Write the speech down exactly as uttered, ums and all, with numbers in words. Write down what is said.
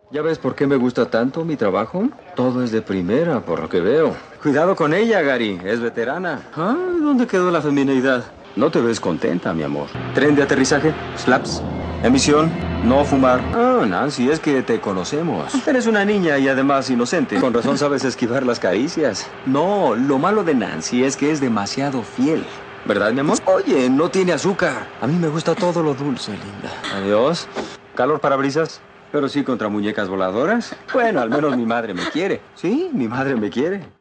¿Ya ves por qué me gusta tanto mi trabajo? Todo es de primera, por lo que veo. Cuidado con ella, Gary. Es veterana. Ah, ¿dónde quedó la feminidad? No te ves contenta, mi amor. Tren de aterrizaje, slaps, emisión, no fumar. Ah, Nancy, es que te conocemos. Eres una niña y además inocente. Con razón sabes esquivar las caricias. No, lo malo de Nancy es que es demasiado fiel. ¿Verdad, mi amor? Oye, no tiene azúcar. A mí me gusta todo lo dulce, linda. Adiós. ¿Calor para brisas? Pero sí contra muñecas voladoras. Bueno, al menos mi madre me quiere. Sí, mi madre me quiere.